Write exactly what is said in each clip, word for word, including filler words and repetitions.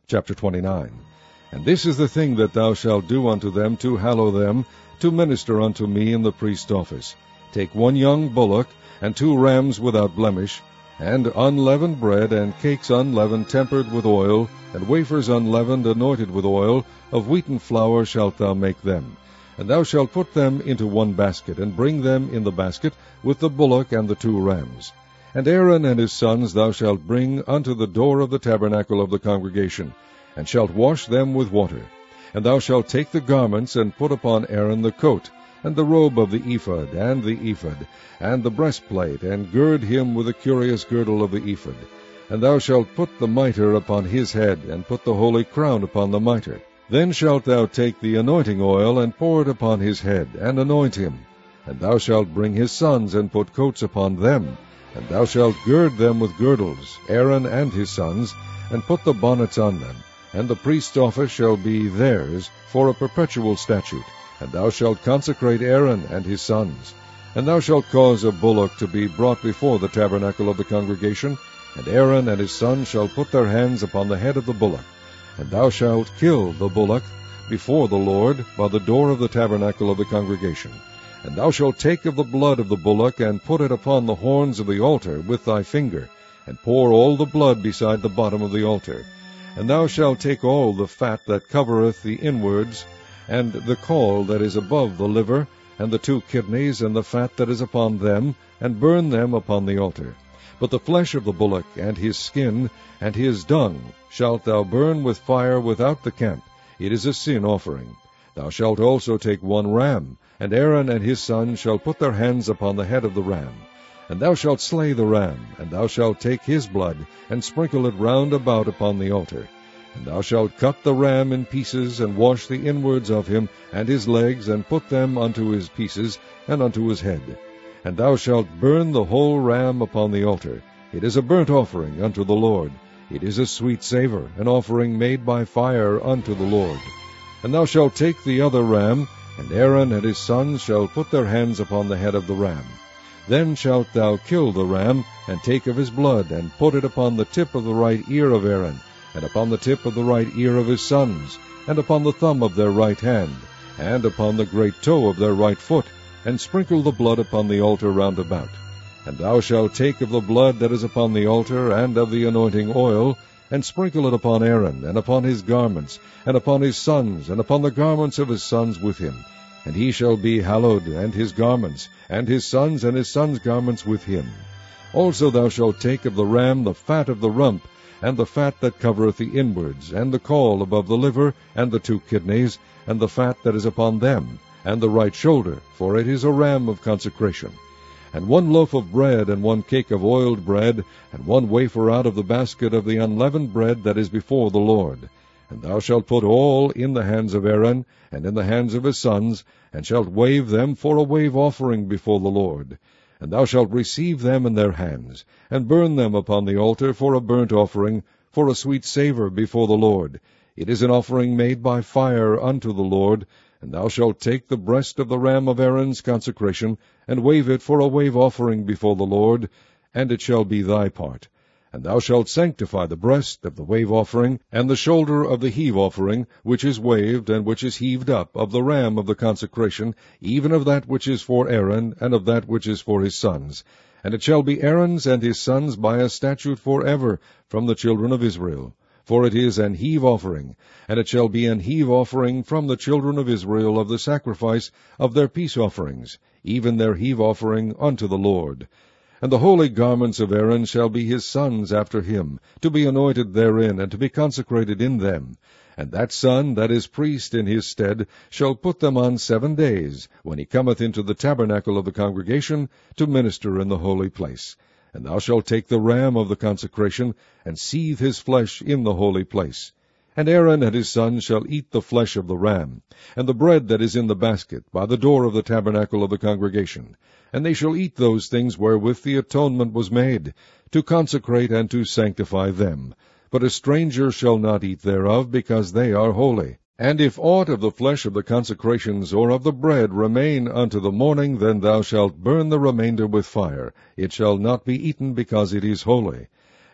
Chapter twenty-nine. And this is the thing that thou shalt do unto them to hallow them, to minister unto me in the priest's office. Take one young bullock, and two rams without blemish, and unleavened bread, and cakes unleavened tempered with oil, and wafers unleavened anointed with oil, of wheaten flour shalt thou make them. And thou shalt put them into one basket, and bring them in the basket with the bullock and the two rams. And Aaron and his sons thou shalt bring unto the door of the tabernacle of the congregation, and shalt wash them with water. And thou shalt take the garments, and put upon Aaron the coat, and the robe of the ephod, and the ephod, and the breastplate, and gird him with the curious girdle of the ephod. And thou shalt put the mitre upon his head, and put the holy crown upon the mitre. Then shalt thou take the anointing oil, and pour it upon his head, and anoint him. And thou shalt bring his sons, and put coats upon them. And thou shalt gird them with girdles, Aaron and his sons, and put the bonnets on them. And the priest's office shall be theirs for a perpetual statute. And thou shalt consecrate Aaron and his sons. And thou shalt cause a bullock to be brought before the tabernacle of the congregation, and Aaron and his sons shall put their hands upon the head of the bullock. And thou shalt kill the bullock before the Lord by the door of the tabernacle of the congregation. And thou shalt take of the blood of the bullock, and put it upon the horns of the altar with thy finger, and pour all the blood beside the bottom of the altar. And thou shalt take all the fat that covereth the inwards, and the caul that is above the liver, and the two kidneys, and the fat that is upon them, and burn them upon the altar. But the flesh of the bullock, and his skin, and his dung, shalt thou burn with fire without the camp. It is a sin offering. Thou shalt also take one ram, and Aaron and his sons shall put their hands upon the head of the ram. And thou shalt slay the ram, and thou shalt take his blood, and sprinkle it round about upon the altar. And thou shalt cut the ram in pieces, and wash the inwards of him, and his legs, and put them unto his pieces, and unto his head. And thou shalt burn the whole ram upon the altar. It is a burnt offering unto the Lord. It is a sweet savour, an offering made by fire unto the Lord. And thou shalt take the other ram, and Aaron and his sons shall put their hands upon the head of the ram. Then shalt thou kill the ram, and take of his blood, and put it upon the tip of the right ear of Aaron, and upon the tip of the right ear of his sons, and upon the thumb of their right hand, and upon the great toe of their right foot, and sprinkle the blood upon the altar round about. And thou shalt take of the blood that is upon the altar, and of the anointing oil, and sprinkle it upon Aaron, and upon his garments, and upon his sons, and upon the garments of his sons with him. And he shall be hallowed, and his garments, and his sons, and his sons' garments with him. Also thou shalt take of the ram the fat of the rump, and the fat that covereth the inwards, and the caul above the liver, and the two kidneys, and the fat that is upon them, and the right shoulder, for it is a ram of consecration. And one loaf of bread, and one cake of oiled bread, and one wafer out of the basket of the unleavened bread that is before the Lord. And thou shalt put all in the hands of Aaron, and in the hands of his sons, and shalt wave them for a wave offering before the Lord. And thou shalt receive them in their hands, and burn them upon the altar for a burnt offering, for a sweet savour before the Lord. It is an offering made by fire unto the Lord. And thou shalt take the breast of the ram of Aaron's consecration, and wave it for a wave offering before the Lord, and it shall be thy part. And thou shalt sanctify the breast of the wave offering, and the shoulder of the heave offering, which is waved, and which is heaved up, of the ram of the consecration, even of that which is for Aaron, and of that which is for his sons. And it shall be Aaron's and his sons by a statute for ever from the children of Israel. For it is an heave offering, and it shall be an heave offering from the children of Israel of the sacrifice of their peace offerings, even their heave offering unto the Lord. And the holy garments of Aaron shall be his sons after him, to be anointed therein, and to be consecrated in them. And that son that is priest in his stead shall put them on seven days, when he cometh into the tabernacle of the congregation, to minister in the holy place. And thou shalt take the ram of the consecration, and seethe his flesh in the holy place. And Aaron and his sons shall eat the flesh of the ram, and the bread that is in the basket, by the door of the tabernacle of the congregation. And they shall eat those things wherewith the atonement was made, to consecrate and to sanctify them. But a stranger shall not eat thereof, because they are holy. And if aught of the flesh of the consecrations or of the bread remain unto the morning, then thou shalt burn the remainder with fire. It shall not be eaten, because it is holy.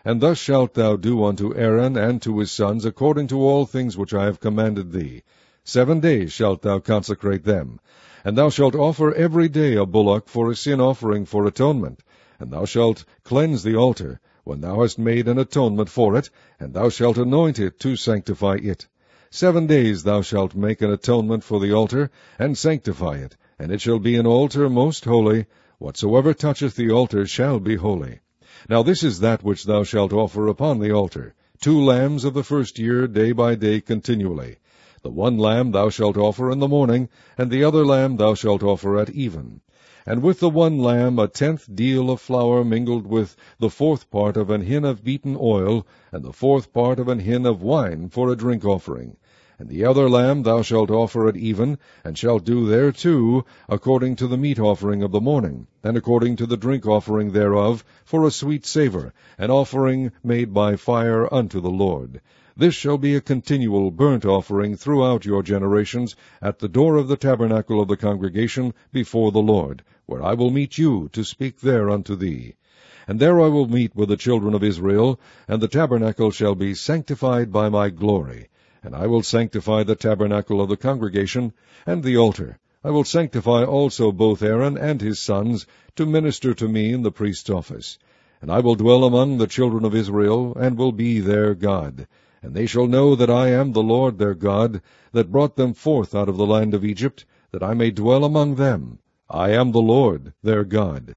And thus shalt thou do unto Aaron and to his sons according to all things which I have commanded thee. Seven days shalt thou consecrate them. And thou shalt offer every day a bullock for a sin offering for atonement. And thou shalt cleanse the altar, when thou hast made an atonement for it, and thou shalt anoint it to sanctify it. Seven days thou shalt make an atonement for the altar, and sanctify it, and it shall be an altar most holy. Whatsoever toucheth the altar shall be holy. Now this is that which thou shalt offer upon the altar, two lambs of the first year, day by day continually. The one lamb thou shalt offer in the morning, and the other lamb thou shalt offer at even. And with the one lamb a tenth deal of flour mingled with the fourth part of an hin of beaten oil, and the fourth part of an hin of wine for a drink offering. And the other lamb thou shalt offer at even, and shalt do thereto according to the meat offering of the morning, and according to the drink offering thereof, for a sweet savour, an offering made by fire unto the Lord. This shall be a continual burnt offering throughout your generations, at the door of the tabernacle of the congregation before the Lord, where I will meet you to speak there unto thee. And there I will meet with the children of Israel, and the tabernacle shall be sanctified by my glory. And I will sanctify the tabernacle of the congregation, and the altar. I will sanctify also both Aaron and his sons, to minister to me in the priest's office. And I will dwell among the children of Israel, and will be their God. And they shall know that I am the Lord their God, that brought them forth out of the land of Egypt, that I may dwell among them. I am the Lord their God.